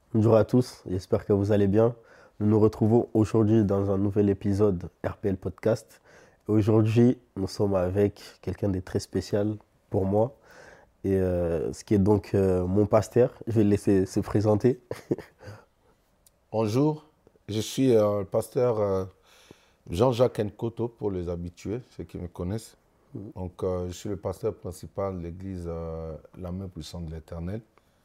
Bonjour à tous, j'espère que vous allez bien. Nous nous retrouvons aujourd'hui dans un nouvel épisode RPL Podcast. Aujourd'hui, nous sommes avec quelqu'un de très spécial pour moi, ce qui est donc mon pasteur. Je vais le laisser se présenter. Bonjour, je suis le pasteur Jean-Jacques Nkoto pour les habitués, ceux qui me connaissent. Donc, je suis le pasteur principal de l'église La Main Puissante de l'Éternel.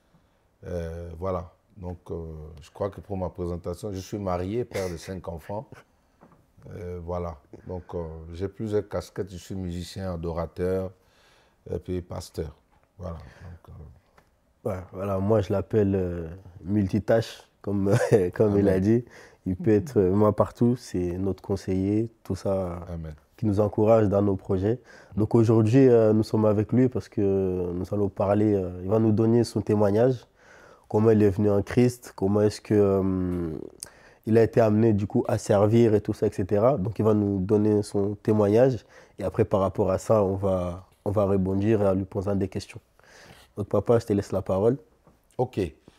Voilà, donc je crois que pour ma présentation, je suis marié, père de 5 enfants. Voilà, donc j'ai plusieurs casquettes, je suis musicien, adorateur et puis pasteur. Voilà, donc, Ouais, voilà, moi je l'appelle multitâche, comme, comme il a Amen, dit. Il peut être moi partout, c'est notre conseiller, tout ça Amen. qui nous encourage dans nos projets. Donc aujourd'hui, nous sommes avec lui parce que nous allons parler, il va nous donner son témoignage, comment il est venu en Christ, comment est-ce que il a été amené du coup à servir et tout ça, etc. Donc il va nous donner son témoignage et après par rapport à ça, on va rebondir en lui posant des questions. Donc papa, je te laisse la parole. Ok.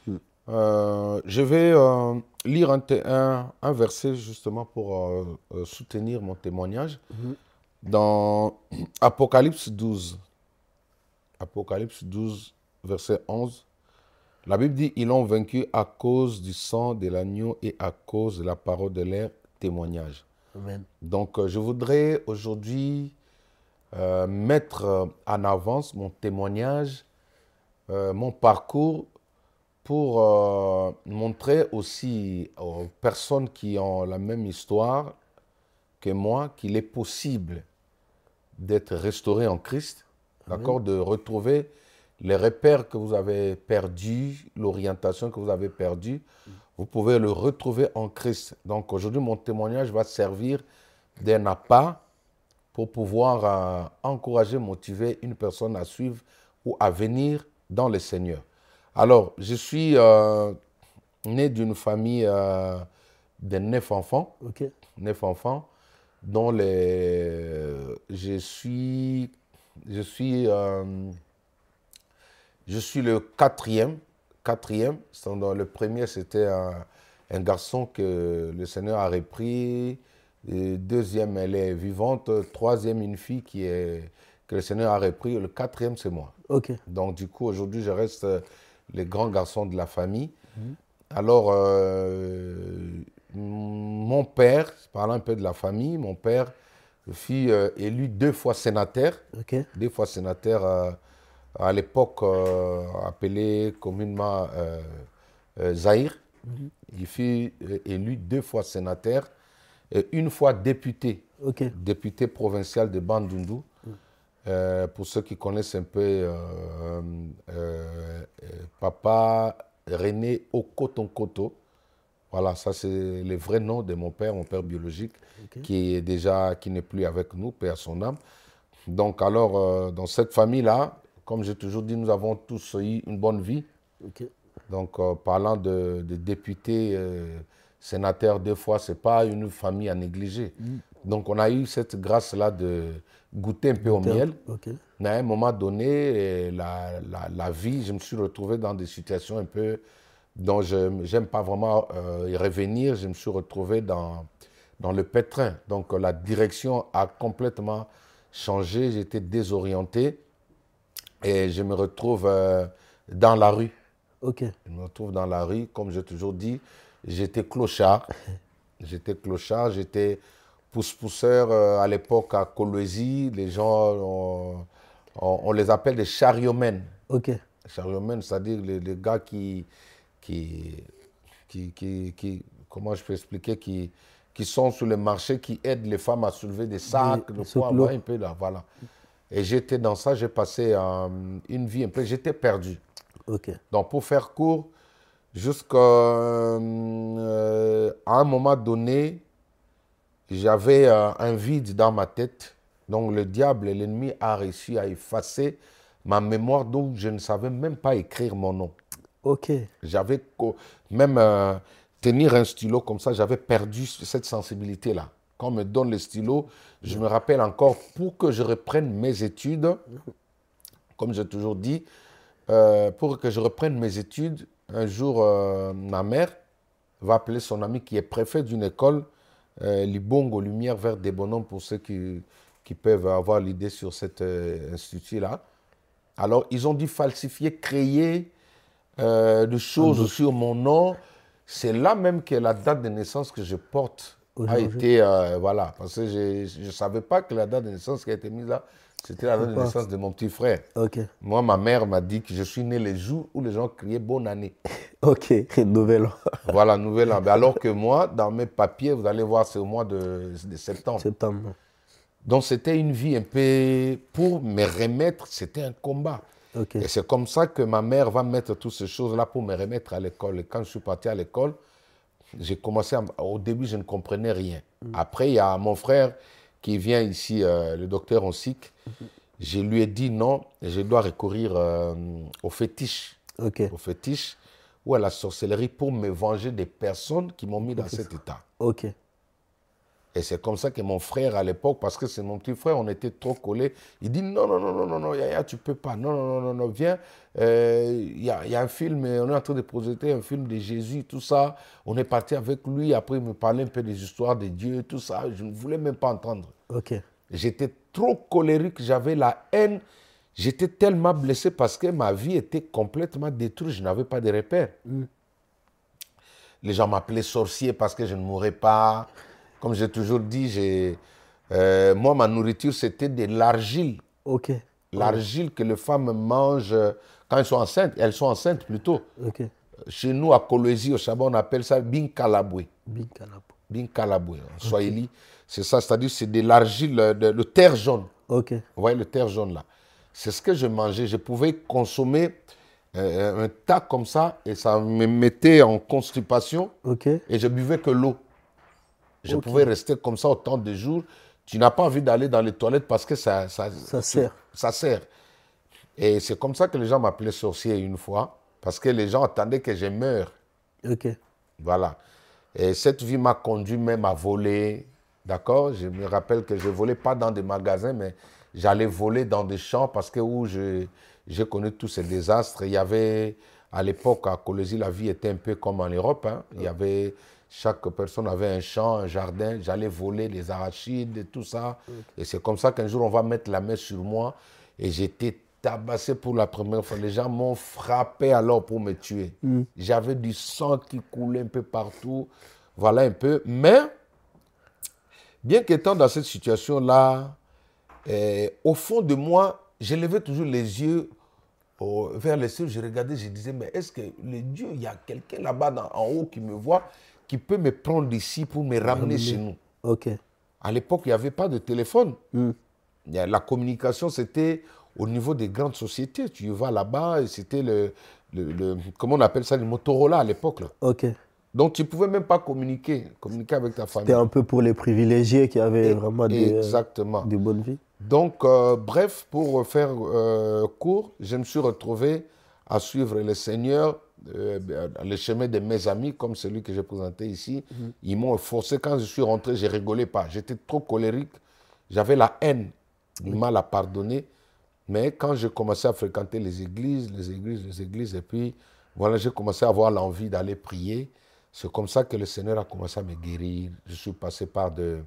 Je vais lire un verset justement pour soutenir mon témoignage Mhm. dans Apocalypse 12. Apocalypse 12, verset 11. La Bible dit, ils l'ont vaincu à cause du sang de l'agneau et à cause de la parole de leur témoignage. Amen. Donc, je voudrais aujourd'hui mettre en avance mon témoignage, mon parcours pour montrer aussi aux personnes qui ont la même histoire que moi qu'il est possible d'être restauré en Christ, Amen. d'accord, de retrouver les repères que vous avez perdus, l'orientation que vous avez perdue, vous pouvez le retrouver en Christ. Donc aujourd'hui, mon témoignage va servir d'un appât pour pouvoir encourager, motiver une personne à suivre ou à venir dans le Seigneur. Alors, je suis né d'une famille de 9 enfants, Ok. 9 enfants, dont je suis, je suis le quatrième. Quatrième. Le premier, c'était un garçon que le Seigneur a repris. Et deuxième, elle est vivante. Troisième, une fille que le Seigneur a repris. Le quatrième, c'est moi. Ok. Donc, du coup, aujourd'hui, je reste le grand garçon de la famille. Mhm. Alors, mon père, parlant un peu de la famille, mon père fut élu 2 fois sénateur. Ok. 2 fois sénateur à l'époque appelé communément Zaïre. Mhm. Il fut élu 2 fois sénateur et une fois député, Ok. député provincial de Bandundu. Mhm. Pour ceux qui connaissent un peu Papa René Okotonkoto. Voilà, ça c'est le vrai nom de mon père biologique, Ok. qui n'est plus avec nous, paix à son âme. Donc alors, dans cette famille-là, comme j'ai toujours dit, nous avons tous eu une bonne vie. Ok. Donc, parlant de députés, sénateurs 2 fois, ce n'est pas une famille à négliger. Mhm. Donc, on a eu cette grâce-là de goûter un peu au Goûter un peu. miel. Ok. Mais à un moment donné, la vie, je me suis retrouvé dans des situations un peu dont je n'aime pas vraiment y revenir. Je me suis retrouvé dans le pétrin. Donc, la direction a complètement changé. J'étais désorienté et je me retrouve dans la rue. Ok. Je me retrouve dans la rue, comme j'ai toujours dit, j'étais clochard. J'étais clochard, j'étais pousse-pousseur à l'époque à Kolwezi. Les gens, on les appelle des chariots-men. Ok. Chariots-men, c'est-à-dire les gars qui, comment je peux expliquer, qui sont sur le marché, qui aident les femmes à soulever des sacs, de Des poids, voilà un secours. peu là, voilà. Et j'étais dans ça, j'ai passé une vie un peu, j'étais perdu. Ok. Donc pour faire court, jusqu'à un moment donné, j'avais un vide dans ma tête. Donc le diable et l'ennemi a réussi à effacer ma mémoire, donc je ne savais même pas écrire mon nom. Ok. J'avais même tenir un stylo comme ça, j'avais perdu cette sensibilité-là. Quand on me donne le stylo, je me rappelle encore, pour que je reprenne mes études, comme j'ai toujours dit, pour que je reprenne mes études, un jour, ma mère va appeler son ami qui est préfet d'une école, Libongo, Lumière vers des bonhommes, pour ceux qui peuvent avoir l'idée sur cet institut-là. Alors, ils ont dû falsifier, créer des choses sur mon nom. C'est là même que la date de naissance que je porte a été, voilà, parce que je ne savais pas que la date de naissance qui a été mise là, c'était la date de naissance de mon petit frère. Ok. Moi, ma mère m'a dit que je suis né les jours où les gens criaient bonne année. Ok, nouvel an. Voilà, nouvel an. Alors que moi, dans mes papiers, vous allez voir, c'est au mois de septembre. Septembre. Donc, c'était une vie un peu, pour me remettre, c'était un combat. Ok. Et c'est comme ça que ma mère va mettre toutes ces choses-là pour me remettre à l'école. Et quand je suis parti à l'école, j'ai commencé, au début, je ne comprenais rien. Après, il y a mon frère qui vient ici, le docteur Onsik. Je lui ai dit non, je dois recourir au fétiche. Ok. Au fétiche ou à la sorcellerie pour me venger des personnes qui m'ont mis dans cet état. Ok. Et c'est comme ça que mon frère, à l'époque, parce que c'est mon petit frère, on était trop collés, il dit non, non, non, non, non, non, Yaya, tu peux pas, non, non, non, non, non, viens, il y a un film, on est en train de projeter un film de Jésus, tout ça, on est parti avec lui, après il me parlait un peu des histoires de Dieu, tout ça, je ne voulais même pas entendre. Ok. J'étais trop colérique, j'avais la haine, j'étais tellement blessé parce que ma vie était complètement détruite, je n'avais pas de repères. Les gens m'appelaient sorcier parce que je ne mourrais pas. Comme j'ai toujours dit, moi, ma nourriture, c'était de l'argile. Ok. L'argile que les femmes mangent quand elles sont enceintes. Elles sont enceintes plutôt. Ok. Chez nous, à Kolwezi, au Chabon, on appelle ça binkalabwe. Binkalabo. Binkalabwe, en Swahili. C'est ça, c'est-à-dire c'est de l'argile, le terre jaune. Ok. Vous voyez le terre jaune là. C'est ce que je mangeais. Je pouvais consommer un tas comme ça et ça me mettait en constipation. Ok. Et je buvais que l'eau. Je pouvais rester comme ça autant de jours. Tu n'as pas envie d'aller dans les toilettes parce que ça sert. Ça sert. Et c'est comme ça que les gens m'appelaient sorcier une fois, parce que les gens attendaient que je meure. Ok. Voilà. Et cette vie m'a conduit même à voler. D'accord? Je me rappelle que je ne volais pas dans des magasins, mais j'allais voler dans des champs parce que où j'ai connu tous ces désastres. Il y avait, à l'époque, à Kolwezi, la vie était un peu comme en Europe. Hein. Il y avait... Chaque personne avait un champ, un jardin. J'allais voler les arachides et tout ça. Et c'est comme ça qu'un jour, on va mettre la main sur moi. Et j'étais tabassé pour la première fois. Les gens m'ont frappé alors pour me tuer. J'avais du sang qui coulait un peu partout. Voilà un peu. Mais, bien qu'étant dans cette situation-là, au fond de moi, je levais toujours les yeux vers les cieux. Je regardais, je disais, mais est-ce que le Dieu, il y a quelqu'un là-bas en haut qui me voit, qui peut me prendre d'ici pour me ramener chez nous. Ok. À l'époque, il n'y avait pas de téléphone. La communication, c'était au niveau des grandes sociétés. Tu vas là-bas, et c'était comment on appelle ça, le Motorola à l'époque. Ok. Donc, tu ne pouvais même pas communiquer avec ta famille. C'était un peu pour les privilégiés qui avaient vraiment des bonnes vies. Donc, bref, pour faire court, je me suis retrouvé à suivre le Seigneur, le chemin de mes amis, comme celui que j'ai présenté ici. Ils m'ont forcé. Quand je suis rentré, je ne rigolais pas. J'étais trop colérique. J'avais la haine, du mal à pardonner. Mais quand j'ai commencé à fréquenter les églises, et puis voilà, j'ai commencé à avoir l'envie d'aller prier. C'est comme ça que le Seigneur a commencé à me guérir. Je suis passé par des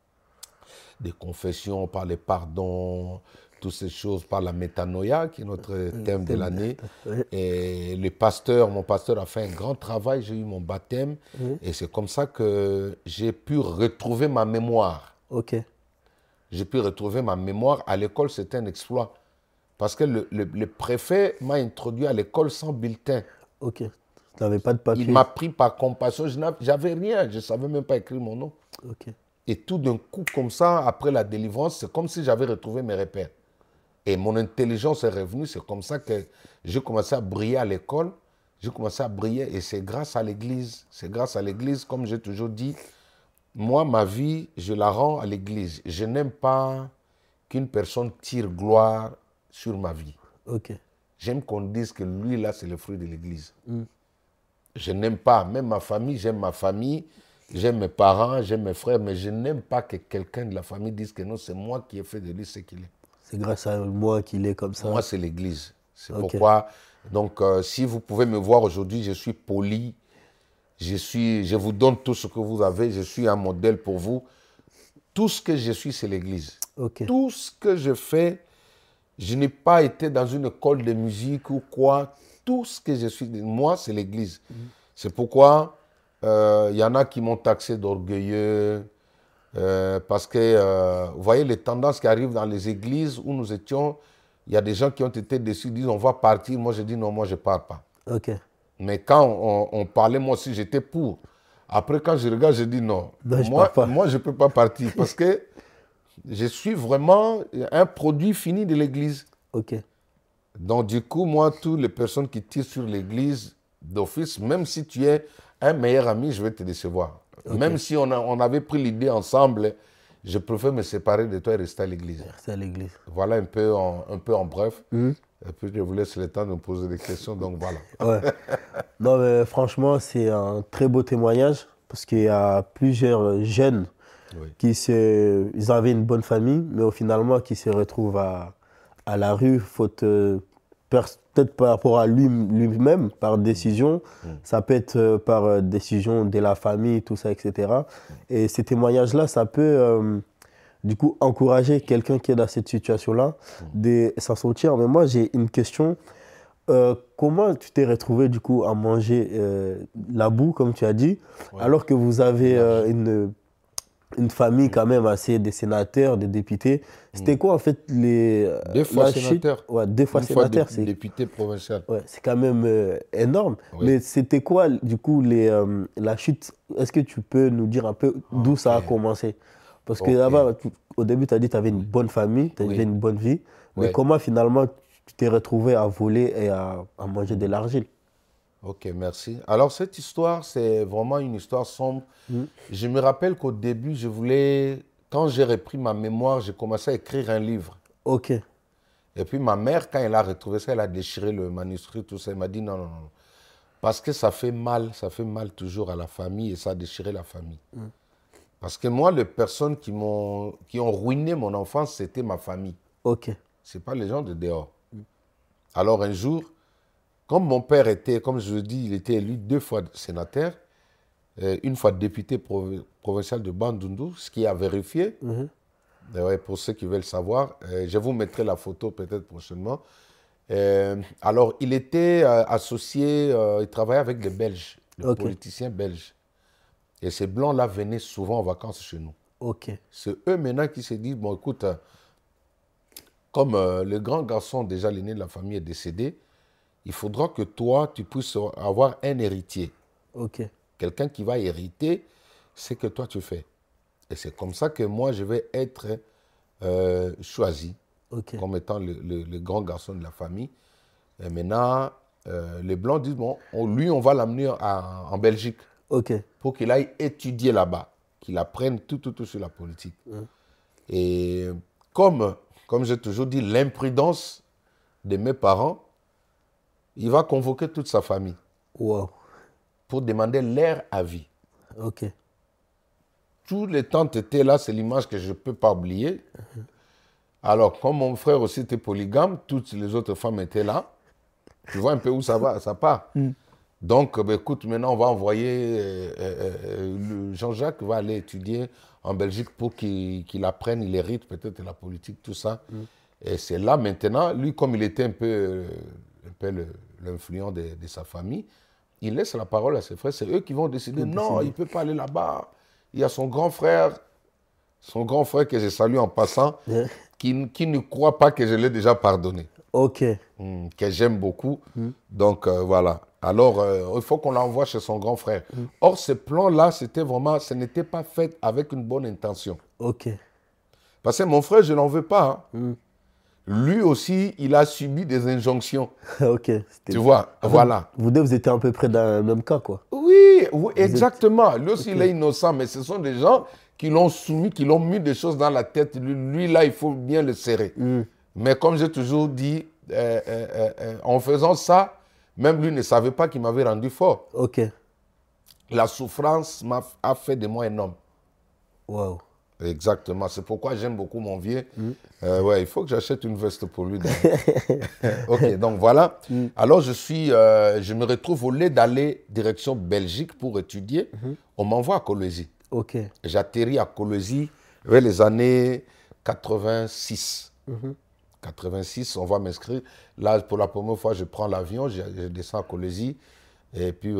confessions, par les pardons, toutes ces choses, par la métanoïa, qui est notre thème de l'année. Et mon pasteur a fait un grand travail, j'ai eu mon baptême, et c'est comme ça que j'ai pu retrouver ma mémoire. Ok. J'ai pu retrouver ma mémoire. À l'école, c'était un exploit. Parce que le préfet m'a introduit à l'école sans bulletin. Ok. Tu n'avais pas de papier. Il m'a pris par compassion. Je n'avais rien. Je ne savais même pas écrire mon nom. Ok. Et tout d'un coup, comme ça, après la délivrance, c'est comme si j'avais retrouvé mes repères. Et mon intelligence est revenue. C'est comme ça que j'ai commencé à briller à l'école. J'ai commencé à briller et c'est grâce à l'Église. C'est grâce à l'Église, comme j'ai toujours dit. Moi, ma vie, je la rends à l'Église. Je n'aime pas qu'une personne tire gloire sur ma vie. Ok. J'aime qu'on dise que lui, là, c'est le fruit de l'Église. Je n'aime pas, même ma famille, j'aime ma famille, j'aime mes parents, j'aime mes frères, mais je n'aime pas que quelqu'un de la famille dise que non, c'est moi qui ai fait de lui ce qu'il est. C'est grâce à moi qu'il est comme ça. Moi, c'est l'Église. C'est pourquoi Donc, si vous pouvez me voir aujourd'hui, je suis poli, je vous donne tout ce que vous avez, je suis un modèle pour vous. Tout ce que je suis, c'est l'Église. Ok. Tout ce que je fais, je n'ai pas été dans une école de musique ou quoi. Tout ce que je suis, moi, c'est l'Église. C'est pourquoi il y en a qui m'ont taxé d'orgueilleux. Parce que, vous voyez, les tendances qui arrivent dans les églises où nous étions, il y a des gens qui ont été déçus, disent on va partir. Moi, je dis non, moi, je ne pars pas. Ok. Mais quand on parlait, moi aussi, j'étais pour. Après, quand je regarde, je dis non. Non, je pars pas. Moi, je ne peux pas partir parce que je suis vraiment un produit fini de l'église. Ok. Donc, du coup, moi, toutes les personnes qui tirent sur l'église d'office, même si tu es un meilleur ami, je vais te décevoir. Ok. Même si on avait pris l'idée ensemble, je préfère me séparer de toi et rester à l'église. C'est à l'église. Voilà un peu en bref. Et puis, je vous laisse le temps de me poser des questions, donc voilà. Ouais. Non, mais franchement, c'est un très beau témoignage parce qu'il y a plusieurs jeunes Oui. ils avaient une bonne famille, mais au finalement qui se retrouvent à la rue, faute peut-être par rapport à lui-même, par décision, ça peut être par décision de la famille, tout ça, etc. Et ces témoignages-là, ça peut du coup encourager quelqu'un qui est dans cette situation-là de s'en sortir. Mais moi, j'ai une question. Comment tu t'es retrouvé du coup à manger la boue, comme tu as dit, alors que vous avez une famille quand même assez des sénateurs, des députés. C'était quoi en fait Deux fois sénateur. Ouais, 2 fois Une sénateur. fois député provincial. Ouais, c'est quand même énorme. Oui. Mais c'était quoi du coup la chute? Est-ce que tu peux nous dire un peu d'où ça a commencé? Parce que là-bas, au début, tu as dit que tu avais une bonne famille, tu avais une bonne vie. Mais comment finalement tu t'es retrouvé à voler et à manger de l'argile? Ok, merci. Alors, cette histoire, c'est vraiment une histoire sombre. Je me rappelle qu'au début, quand j'ai repris ma mémoire, j'ai commencé à écrire un livre. Ok. Et puis, ma mère, quand elle a retrouvé ça, elle a déchiré le manuscrit, tout ça. Elle m'a dit non, non, non. Parce que ça fait mal toujours à la famille et ça a déchiré la famille. Parce que moi, les personnes qui ont ruiné mon enfance, c'était ma famille. Ok. Ce n'est pas les gens de dehors. Alors, un jour, comme mon père était, comme je le dis, il était élu 2 fois sénateur, une fois député provincial de Bandundu, ce qui a vérifié, pour ceux qui veulent savoir, je vous mettrai la photo peut-être prochainement. Alors, il était associé, il travaillait avec des Belges, des politiciens belges. Et ces Blancs-là venaient souvent en vacances chez nous. Ok. C'est eux maintenant qui se disent, bon écoute, comme le grand garçon, déjà l'aîné de la famille, est décédé, il faudra que toi, tu puisses avoir un héritier. Ok. Quelqu'un qui va hériter ce que toi tu fais. Et c'est comme ça que moi, je vais être choisi comme étant le grand garçon de la famille. Et maintenant, les Blancs disent, bon, lui, on va l'amener en Belgique pour qu'il aille étudier là-bas, qu'il apprenne tout sur la politique. Et comme j'ai toujours dit, l'imprudence de mes parents, il va convoquer toute sa famille pour demander leur avis. Ok. Tous les tantes étaient là, c'est l'image que je ne peux pas oublier. Alors, comme mon frère aussi était polygame, toutes les autres femmes étaient là. Tu vois un peu où ça part. Donc, écoute, maintenant, on va envoyer Jean-Jacques va aller étudier en Belgique pour qu'il apprenne, il hérite peut-être la politique, tout ça. Et c'est là maintenant, lui, comme il était un peu l'influent de sa famille, il laisse la parole à ses frères. C'est eux qui vont décider, non, il ne peut pas aller là-bas. Il y a son grand frère que je salue en passant, qui ne croit pas que je l'ai déjà pardonné. Ok. Que j'aime beaucoup. Donc, voilà. Alors, il faut qu'on l'envoie chez son grand frère. Or, ce plan-là, ce n'était pas fait avec une bonne intention. Ok. Parce que mon frère, je n'en veux pas. Lui aussi, il a subi des injonctions. Ok. Tu vois, voilà. Vous deux, vous étiez à peu près dans le même cas, quoi. Oui, exactement. Lui aussi, il est innocent, mais ce sont des gens qui l'ont soumis, qui l'ont mis des choses dans la tête. Lui, là, il faut bien le serrer. Mais comme j'ai toujours dit, en faisant ça, même lui ne savait pas qu'il m'avait rendu fort. Ok. La souffrance a fait de moi un homme. Wow. Exactement. C'est pourquoi j'aime beaucoup mon vieux. Ouais, il faut que j'achète une veste pour lui. Ok, donc voilà. Alors, je me retrouve au lieu d'aller direction Belgique pour étudier, on m'envoie à Colosie. Ok. J'atterris à Colosie vers les années 86. 86, on va m'inscrire. Là, pour la première fois, je prends l'avion, je descends à Colosie. Et puis,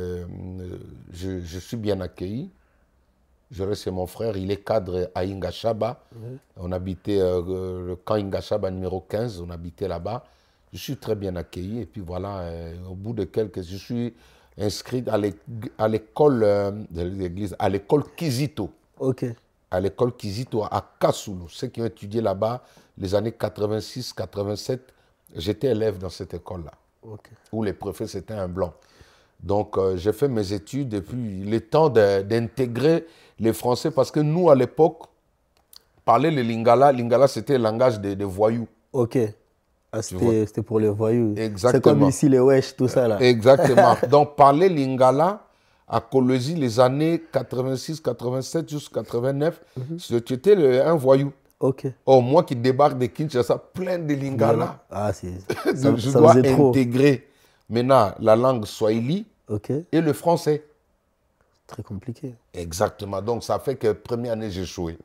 je suis bien accueilli. Je reste chez mon frère, il est cadre à Ingashaba. On habitait le camp Ingashaba numéro 15, on habitait là-bas. Je suis très bien accueilli. Et puis voilà, au bout de je suis inscrit à l'école de l'église, à l'école Kizito. Ok. À l'école Kizito à Kasulu. Ceux qui ont étudié là-bas, les années 86, 87, j'étais élève dans cette école-là. Ok. Où les préfets, c'était un blanc. Donc, j'ai fait mes études et puis il est temps d'intégrer les Français parce que nous, à l'époque, parler le Lingala, c'était le langage des voyous. Ok. Ah, c'était pour les voyous. Exactement. C'est comme ici les wesh, tout ça là. Exactement. Donc, parler Lingala à Colosie, les années 86, 87 jusqu'à 89, tu étais un voyou. Ok. Oh, moi qui débarque de Kinshasa, plein de Lingala. Ah, je dois intégrer maintenant la langue swahili et le français. Très compliqué. Exactement. Donc, ça fait que première année, j'ai échoué.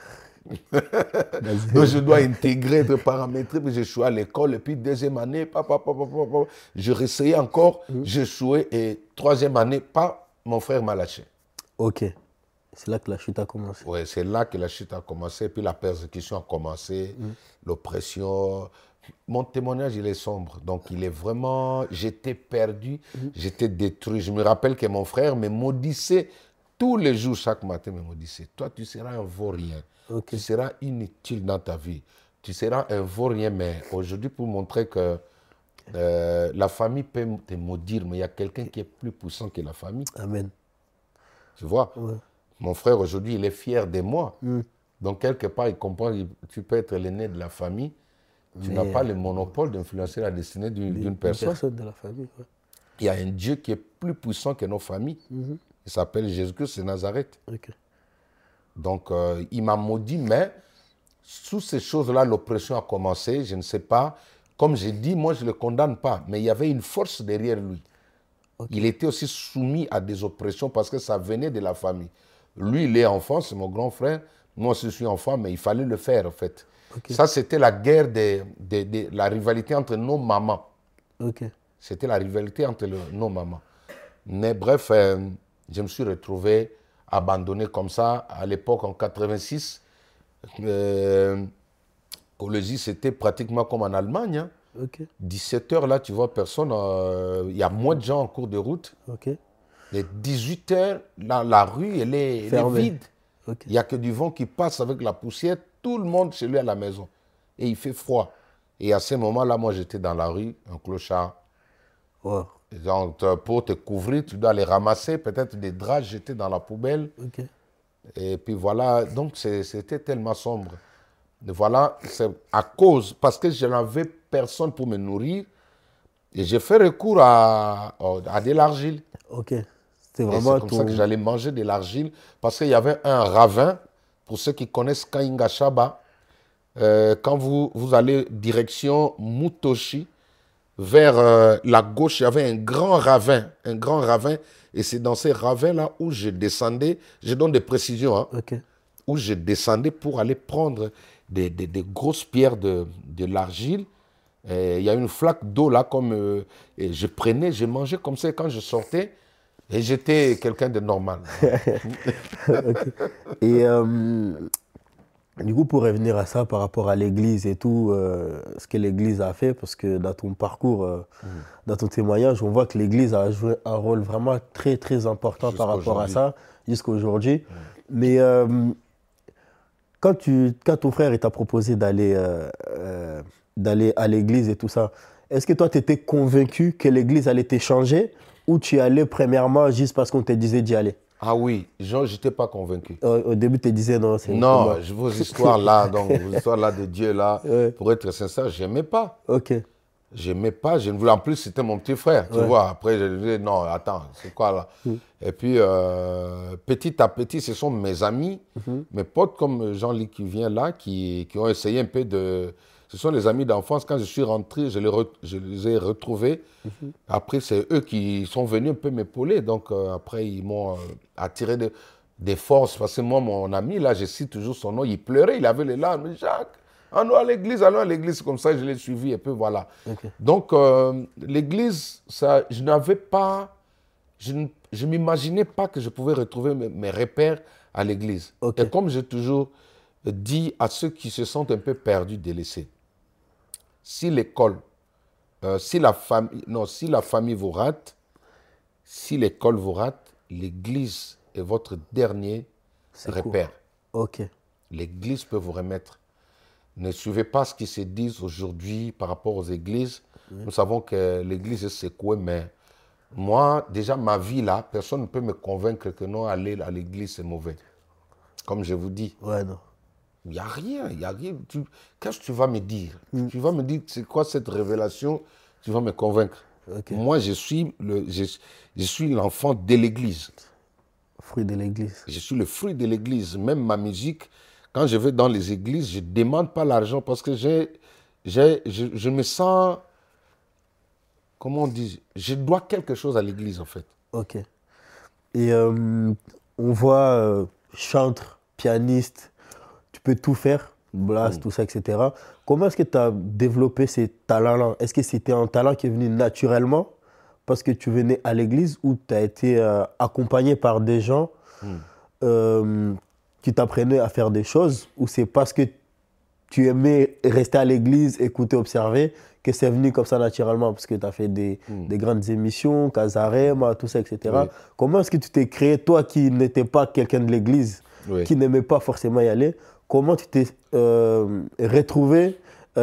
Donc, je dois intégrer, être paramétré, puis j'ai échoué à l'école. Et puis, deuxième année, je réessayais encore, j'ai échoué. Et troisième année, mon frère m'a lâché. Ok. C'est là que la chute a commencé. Oui, c'est là que la chute a commencé. Puis la persécution a commencé, l'oppression. Mon témoignage, il est sombre. Donc, il est vraiment... J'étais perdu, j'étais détruit. Je me rappelle que mon frère me maudissait tous les jours, chaque matin, me maudissait. Toi, tu seras un vaurien. Tu seras inutile dans ta vie. Tu seras un vaurien. Mais aujourd'hui, pour montrer que la famille peut te maudire, mais il y a quelqu'un qui est plus puissant que la famille. Amen. Tu vois? Mon frère, aujourd'hui, il est fier de moi. Donc, quelque part, il comprend que tu peux être l'aîné de la famille. Tu n'as pas le monopole d'influencer la destinée d'une personne. De la famille, ouais. Il y a un Dieu qui est plus puissant que nos familles. Il s'appelle Jésus-Christ de Nazareth. Okay. Donc, il m'a maudit, mais sous ces choses-là, l'oppression a commencé. Je ne sais pas. Comme j'ai dit, moi, je ne le condamne pas. Mais il y avait une force derrière lui. Il était aussi soumis à des oppressions parce que ça venait de la famille. Lui, il est enfant, c'est mon grand frère. Moi, je suis enfant, mais il fallait le faire, en fait. Ça, c'était la guerre, la rivalité entre nos mamans. C'était la rivalité entre nos mamans. Mais bref, je me suis retrouvé abandonné comme ça. À l'époque, en 86, Colosie, c'était pratiquement comme en Allemagne. Hein. 17 h, là, tu vois personne. Il y a moins de gens en cours de route. Les 18 h, la rue, elle est vide. Il n'y a que du vent qui passe avec la poussière. Tout le monde chez lui à la maison. Et il fait froid. Et à ce moment-là, moi, j'étais dans la rue, un clochard. Donc, pour te couvrir, tu dois les ramasser. Peut-être des draps jetés dans la poubelle. Et puis voilà. Donc, c'était tellement sombre. Et voilà, c'est à cause, parce que je n'avais personne pour me nourrir. Et j'ai fait recours à de l'argile. C'est vraiment comme ça que j'allais manger de l'argile. Parce qu'il y avait un ravin. Pour ceux qui connaissent Kaingashaba, quand vous allez direction Mutoshi, vers la gauche, il y avait un grand ravin. Et c'est dans ces ravins-là où je descendais, je donne des précisions, hein, où je descendais pour aller prendre des grosses pierres de l'argile. Il y a une flaque d'eau là, et je prenais, je mangeais comme ça, et quand je sortais, et j'étais quelqu'un de normal. Et du coup, pour revenir à ça par rapport à l'église et tout, ce que l'église a fait, parce que dans ton parcours, dans ton témoignage, on voit que l'église a joué un rôle vraiment très, très important par rapport à ça, jusqu'à aujourd'hui. Mais quand ton frère t'a proposé d'aller à l'église et tout ça, est-ce que toi, tu étais convaincu que l'église allait te changer ou tu y allais premièrement juste parce qu'on te disait d'y aller? Ah oui, je n'étais pas convaincu. Au début, tu te disais non. Non, vos histoires là, donc vos histoires là de Dieu là, pour être sincère, je n'aimais pas. J'aimais pas, je ne voulais. En plus, c'était mon petit frère, tu vois. Après, je disais, non, attends, c'est quoi là? Et puis, petit à petit, ce sont mes amis, mes potes comme Jean-Luc qui vient là, qui ont essayé un peu de. Ce sont les amis d'enfance. Quand je suis rentré, je les ai retrouvés. Après, c'est eux qui sont venus un peu m'épauler. Donc, après, ils m'ont attiré des forces. Parce que moi, mon ami, là, je cite toujours son nom, il pleurait, il avait les larmes. Jacques, allons à l'église, comme ça, je l'ai suivi. Et puis voilà. Ok. Donc, l'église, ça, je n'avais pas. Je ne m'imaginais pas que je pouvais retrouver mes repères à l'église. Ok. Et comme j'ai toujours dit à ceux qui se sentent un peu perdus, délaissés, si l'école, si la famille vous rate, si l'école vous rate, l'église est votre dernier C'est repère. cool. Ok. L'église peut vous remettre. Ne suivez pas ce qui se dit aujourd'hui par rapport aux églises. Nous savons que l'église est secouée, mais moi, déjà, ma vie là, personne ne peut me convaincre que non, aller à l'église, c'est mauvais. Comme je vous dis, Ouais, non. il n'y a rien, il n'y a rien. Qu'est-ce que tu vas me dire? Tu vas me dire, c'est quoi cette révélation? Tu vas me convaincre. Ok. Moi, je suis l'enfant de l'église. Fruit de l'église. Je suis le fruit de l'église. Même ma musique, quand je vais dans les églises, je ne demande pas l'argent parce que je me sens, comment on dit, je dois quelque chose à l'église en fait. Ok. Et on voit chantre, pianiste, tu peux tout faire, blast, tout ça, etc. Comment est-ce que tu as développé ces talents-là? Est-ce que c'était un talent qui est venu naturellement parce que tu venais à l'église ou tu as été accompagné par des gens qui t'apprenaient à faire des choses ou c'est parce que tu aimais rester à l'église, écouter, observer que c'est venu comme ça naturellement parce que tu as fait des grandes émissions, Casarema, tout ça, etc. Oui. Comment est-ce que tu t'es créé, toi qui n'étais pas quelqu'un de l'église, Oui. qui n'aimait pas forcément y aller, comment tu t'es retrouvé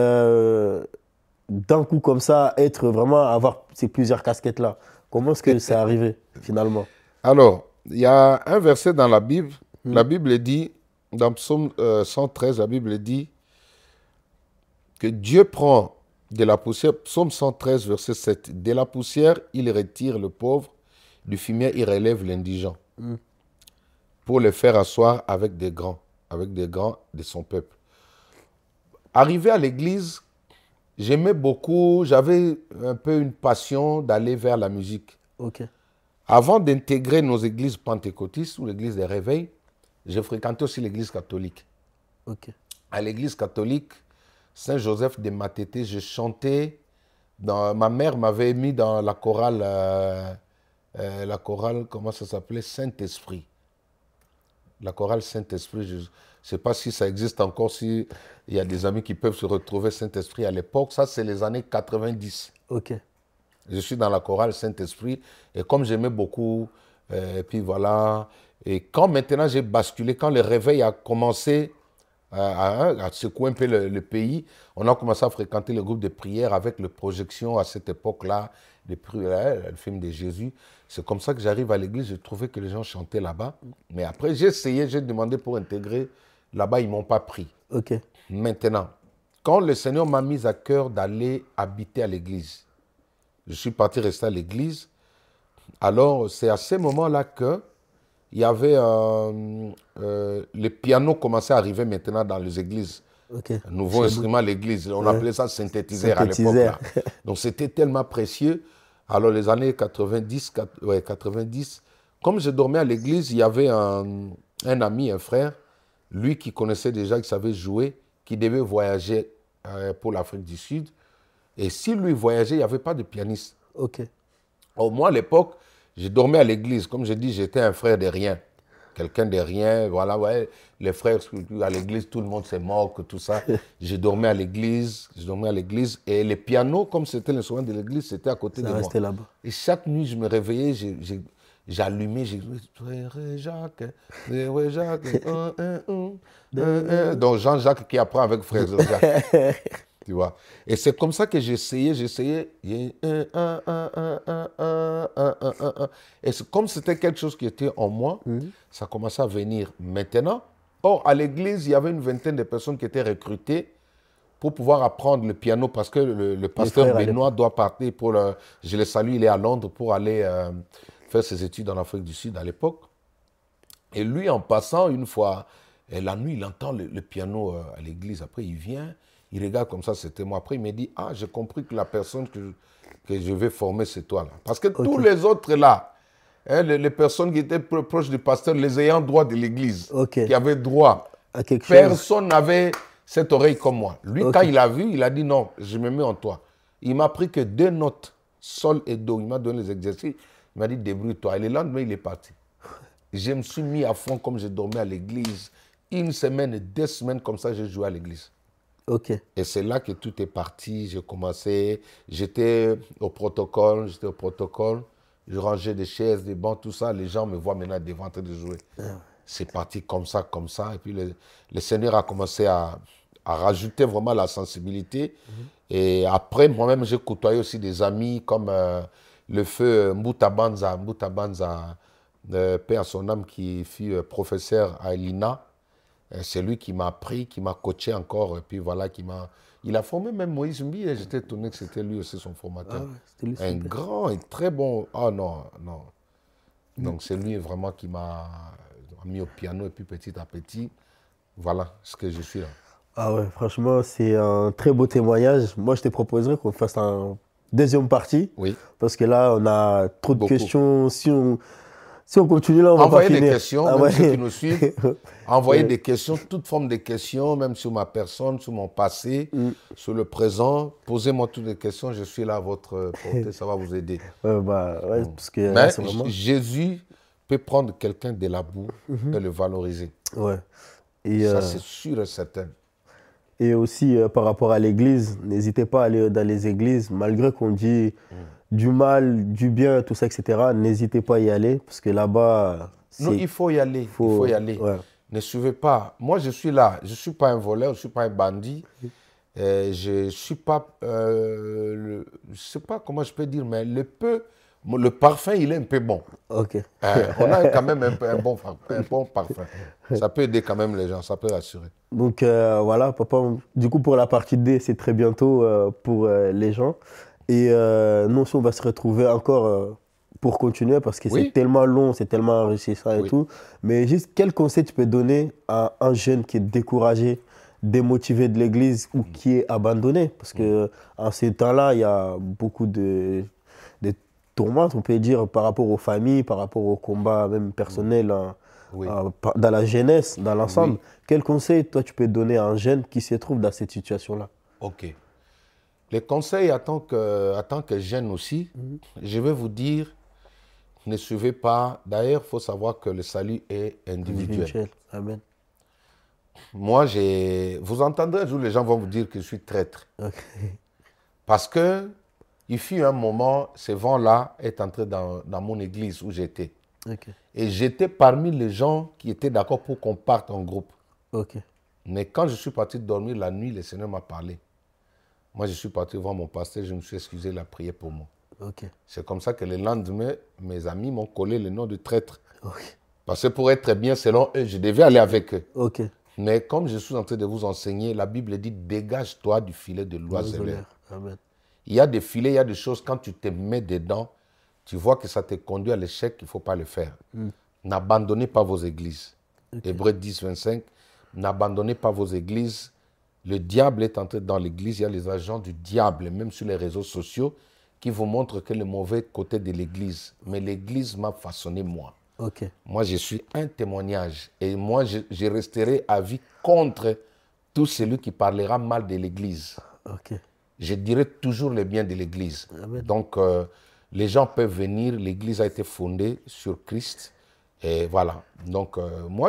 d'un coup comme ça, être vraiment, avoir ces plusieurs casquettes-là? Comment est-ce que c'est arrivé finalement? Alors, il y a un verset dans la Bible. La Bible dit, dans Psaume 113, la Bible dit que Dieu prend de la poussière, Psaume 113, verset 7, de la poussière, il retire le pauvre, du fumier, il relève l'indigent, pour le faire asseoir avec des grands de son peuple. Arrivé à l'église, j'aimais beaucoup, j'avais un peu une passion d'aller vers la musique. Ok. Avant d'intégrer nos églises pentecôtistes ou l'église des réveils, j'ai fréquenté aussi l'église catholique. Ok. À l'église catholique, Saint-Joseph de Matete, je chantais. Ma mère m'avait mis dans la chorale, comment ça s'appelait? Saint-Esprit. La chorale Saint-Esprit, je ne sais pas si ça existe encore, s'il y a des amis qui peuvent se retrouver Saint-Esprit à l'époque. Ça, c'est les années 90. Ok. Je suis dans la chorale Saint-Esprit et comme j'aimais beaucoup, et puis voilà. Et quand maintenant j'ai basculé, quand le réveil a commencé à secouer un peu le pays, on a commencé à fréquenter le groupe de prière avec les projections à cette époque-là, le film de Jésus. C'est comme ça que j'arrive à l'église, j'ai trouvé que les gens chantaient là-bas. Mais après, j'ai essayé, j'ai demandé pour intégrer. Là-bas, ils ne m'ont pas pris. Ok. Maintenant, quand le Seigneur m'a mis à cœur d'aller habiter à l'église, je suis parti rester à l'église. Alors, c'est à ce moment-là que il y avait les pianos commençaient à arriver maintenant dans les églises. Ok. Un nouveau instrument à l'église. On appelait ça synthétiseur à l'époque. Synthétiseur. Donc, c'était tellement précieux. Alors, les années 90, 90, comme je dormais à l'église, il y avait un ami, un frère, lui qui connaissait déjà, qui savait jouer, qui devait voyager pour l'Afrique du Sud. Et si lui voyageait, il n'y avait pas de pianiste. Ok. Au moins, à l'époque, je dormais à l'église. Comme je dis, j'étais un frère de rien. Quelqu'un de rien. Voilà, ouais. Les frères à l'église, tout le monde se moque, tout ça. Je dormais à l'église. Et les pianos, comme c'était l'instrument de l'église, c'était à côté de moi. Ça restait là-bas. Et chaque nuit, je me réveillais, j'allumais, j'ai dit, Frère Jacques, donc Jean-Jacques qui apprend avec Frère Jacques. Tu vois. Et c'est comme ça que j'essayais. Et comme c'était quelque chose qui était en moi, ça commençait à venir maintenant. Or, à l'église, il y avait une vingtaine de personnes qui étaient recrutées pour pouvoir apprendre le piano parce que le pasteur Benoît doit partir pour je le salue, il est à Londres pour aller faire ses études en Afrique du Sud à l'époque. Et lui, en passant une fois, la nuit, il entend le piano à l'église. Après, il vient, il regarde comme ça, c'était moi. Après, il me dit, ah, j'ai compris que la personne que je vais former, c'est toi là. Parce que tous les autres là, hein, les personnes qui étaient proches du pasteur, les ayants droit de l'église, qui avaient droit, à quelque personne n'avait cette oreille comme moi. Lui, quand il a vu, il a dit non, je me mets en toi. Il m'a pris que 2 notes, sol et do. Il m'a donné les exercices. Il m'a dit débrouille-toi. Et le lendemain, il est parti. Je me suis mis à fond comme je dormais à l'église. 1 semaine et 2 semaines comme ça, j'ai joué à l'église. Et c'est là que tout est parti. J'ai commencé, j'étais au protocole. Je rangeais des chaises, des bancs, tout ça. Les gens me voient maintenant devant en train de jouer. C'est parti comme ça. Et puis le Seigneur a commencé à rajouter vraiment la sensibilité. Et après, moi-même, j'ai côtoyé aussi des amis comme le feu Mbouta Banza, paix à son âme, qui fut professeur à l'INA. C'est lui qui m'a appris, qui m'a coaché encore. Et puis voilà, il a formé même Moïse Mbi. Et j'étais étonné que c'était lui aussi son formateur. Un grand et très bon. Ah non. Donc c'est lui vraiment qui m'a mis au piano. Et puis petit à petit, voilà ce que je suis là. Ah ouais, franchement, c'est un très beau témoignage. Moi, je te proposerais qu'on fasse un deuxième partie. Oui. Parce que là, on a trop de questions. Si on continue là, on va pas finir. Envoyez des questions, même ceux qui nous suivent. Envoyez des questions, toute forme de questions, même sur ma personne, sur mon passé, sur le présent. Posez-moi toutes les questions, je suis là à votre portée, ça va vous aider. Parce que mais vraiment... Jésus peut prendre quelqu'un de la boue et le valoriser. Ouais. Et ça, c'est sûr et certain. Et aussi, par rapport à l'église, n'hésitez pas à aller dans les églises, malgré qu'on dit du mal, du bien, tout ça, etc. N'hésitez pas à y aller, parce que là-bas... Non, il faut y aller, il faut y aller. Ouais. Ne suivez pas. Moi, je suis là, je ne suis pas un voleur, je ne suis pas un bandit. Je ne suis pas... je ne sais pas comment je peux dire, mais le parfum, il est un peu bon. On a quand même un bon parfum. Ça peut aider quand même les gens, ça peut rassurer. Donc voilà, papa, du coup pour la partie D, c'est très bientôt pour les gens. Et nous aussi, on va se retrouver encore pour continuer parce que c'est tellement long, c'est tellement enrichissant et tout. Mais juste, quel conseil tu peux donner à un jeune qui est découragé, démotivé de l'église ou qui est abandonné? Parce qu'en ces temps-là, il y a beaucoup de tourmentes, on peut dire, par rapport aux familles, par rapport au combat même personnel dans la jeunesse, dans l'ensemble. Quel conseil, toi, tu peux donner à un jeune qui se trouve dans cette situation-là? Ok. Les conseils en tant que jeune aussi, je vais vous dire, ne suivez pas. D'ailleurs, il faut savoir que le salut est individuel. Amen. Moi, vous entendrez un jour, les gens vont vous dire que je suis traître. Parce que il fut un moment, ce vent-là est entré dans mon église où j'étais. Et j'étais parmi les gens qui étaient d'accord pour qu'on parte en groupe. Mais quand je suis parti dormir la nuit, le Seigneur m'a parlé. Moi, je suis parti voir mon pasteur, je me suis excusé, il a prié pour moi. C'est comme ça que le lendemain, mes amis m'ont collé le nom de traître. Parce que pour être bien selon eux, je devais aller avec eux. Mais comme je suis en train de vous enseigner, la Bible dit, dégage-toi du filet de l'oiseleur. Il y a des filets, il y a des choses, quand tu te mets dedans, tu vois que ça te conduit à l'échec, il ne faut pas le faire. N'abandonnez pas vos églises. Hébreux 10, 25, n'abandonnez pas vos églises. Le diable est entré dans l'église, il y a les agents du diable, même sur les réseaux sociaux, qui vous montrent que le mauvais côté de l'église. Mais l'église m'a façonné moi. Moi, je suis un témoignage. Et moi, je resterai à vie contre tout celui qui parlera mal de l'église. Je dirai toujours le bien de l'église. Donc, les gens peuvent venir. L'église a été fondée sur Christ. Et voilà. Donc, moi,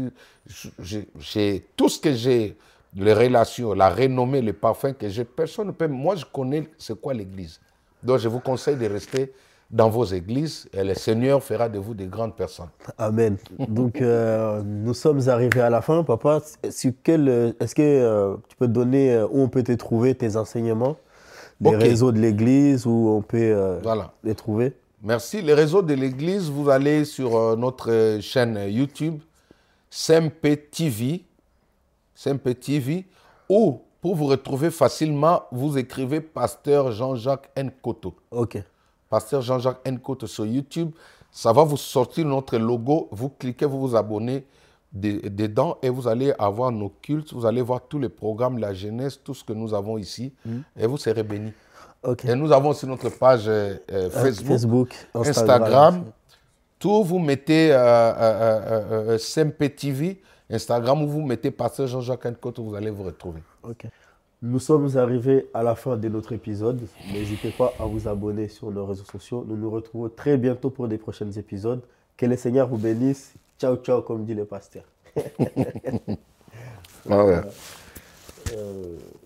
j'ai tout ce que j'ai, les relations, la renommée, le parfum que j'ai, personne ne peut. Moi, je connais c'est quoi l'église. Donc, je vous conseille de rester dans vos églises et le Seigneur fera de vous de grandes personnes. Amen. Donc, nous sommes arrivés à la fin, papa. Est-ce que tu peux donner où on peut te trouver tes enseignements, les réseaux de l'église, où on peut les trouver? Merci. Les réseaux de l'église, vous allez sur notre chaîne YouTube, CMP TV, ou Pour vous retrouver facilement, vous écrivez Pasteur Jean-Jacques Nkoto. Ok. Pasteur Jean-Jacques Nkoto sur YouTube. Ça va vous sortir notre logo. Vous cliquez, vous vous abonnez dedans et vous allez avoir nos cultes. Vous allez voir tous les programmes, la jeunesse, tout ce que nous avons ici. Et vous serez bénis. Ok. Et nous avons aussi notre page Facebook, Instagram. Tout, vous mettez SMP TV, Instagram, où vous mettez Pasteur Jean-Jacques Nkoto, vous allez vous retrouver. Ok. Nous sommes arrivés à la fin de notre épisode. N'hésitez pas à vous abonner sur nos réseaux sociaux. Nous nous retrouvons très bientôt pour des prochains épisodes. Que le Seigneur vous bénisse. Ciao, ciao, comme dit le pasteur. Ah ouais.